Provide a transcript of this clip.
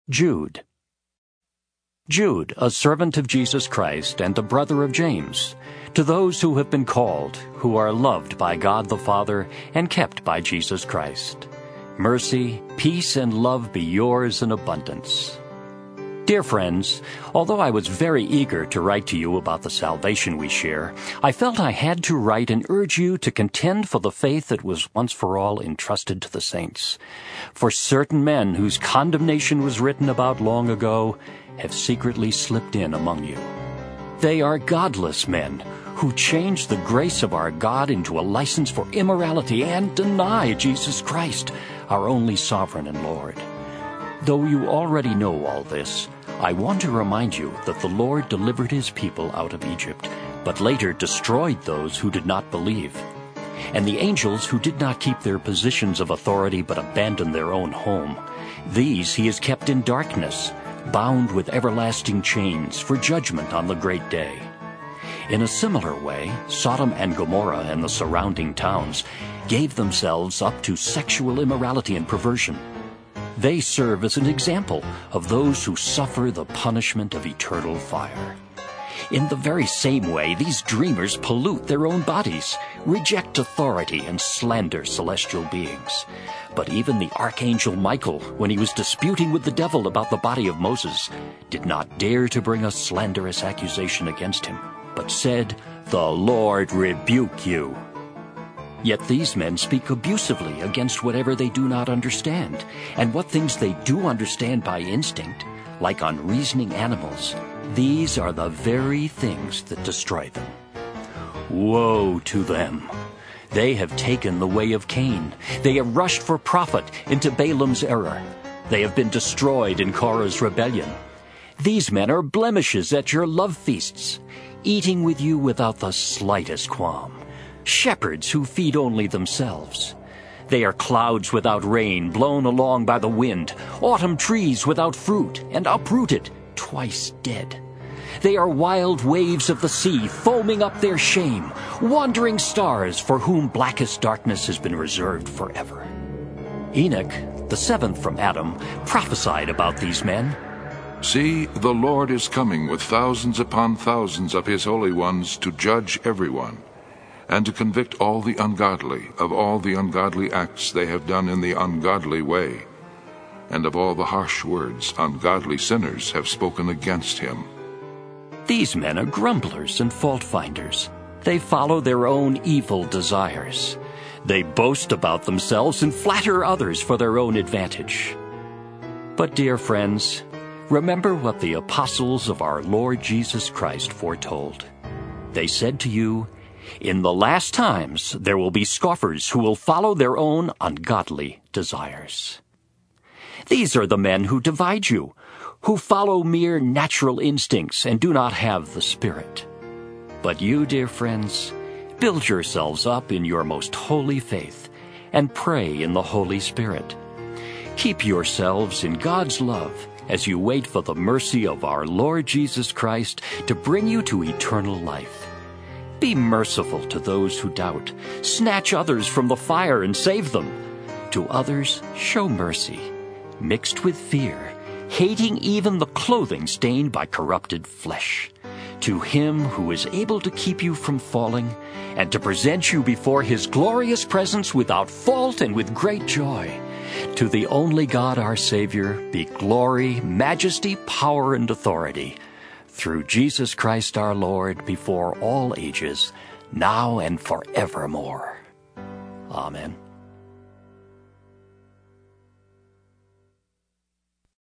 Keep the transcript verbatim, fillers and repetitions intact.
Jude. Jude, a servant of Jesus Christ and a brother of James, to those who have been called, who are loved by God the Father and kept by Jesus Christ. Mercy, peace, and love be yours in abundance. Dear friends, although I was very eager to write to you about the salvation we share, I felt I had to write and urge you to contend for the faith that was once for all entrusted to the saints. For certain men whose condemnation was written about long ago have secretly slipped in among you. They are godless men who change the grace of our God into a license for immorality and deny Jesus Christ, our only sovereign and Lord. Though you already know all this, I want to remind you that the Lord delivered his people out of Egypt, but later destroyed those who did not believe. And the angels who did not keep their positions of authority but abandoned their own home, these he has kept in darkness, bound with everlasting chains for judgment on the great day. In a similar way, Sodom and Gomorrah and the surrounding towns gave themselves up to sexual immorality and perversion. They serve as an example of those who suffer the punishment of eternal fire. In the very same way, these dreamers pollute their own bodies, reject authority, and slander celestial beings. But even the archangel Michael, when he was disputing with the devil about the body of Moses, did not dare to bring a slanderous accusation against him, but said, "The Lord rebuke you." Yet these men speak abusively against whatever they do not understand, and what things they do understand by instinct, like unreasoning animals, these are the very things that destroy them. Woe to them! They have taken the way of Cain. They have rushed for profit into Balaam's error. They have been destroyed in Korah's rebellion. These men are blemishes at your love feasts, eating with you without the slightest qualm. Shepherds who feed only themselves. They are clouds without rain, blown along by the wind, autumn trees without fruit, and uprooted, twice dead. They are wild waves of the sea, foaming up their shame, wandering stars for whom blackest darkness has been reserved forever. Enoch, the seventh from Adam, prophesied about these men. See, the Lord is coming with thousands upon thousands of his holy ones to judge everyone, and to convict all the ungodly of all the ungodly acts they have done in the ungodly way, and of all the harsh words ungodly sinners have spoken against him. These men are grumblers and fault-finders. They follow their own evil desires. They boast about themselves and flatter others for their own advantage. But, dear friends, remember what the apostles of our Lord Jesus Christ foretold. They said to you, "In the last times there will be scoffers who will follow their own ungodly desires." These are the men who divide you, who follow mere natural instincts and do not have the Spirit. But you, dear friends, build yourselves up in your most holy faith and pray in the Holy Spirit. Keep yourselves in God's love as you wait for the mercy of our Lord Jesus Christ to bring you to eternal life. Be merciful to those who doubt. Snatch others from the fire and save them. To others, show mercy, mixed with fear, hating even the clothing stained by corrupted flesh. To him who is able to keep you from falling and to present you before his glorious presence without fault and with great joy. To the only God our Savior be glory, majesty, power, and authority, through Jesus Christ our Lord, before all ages, now and forevermore. Amen.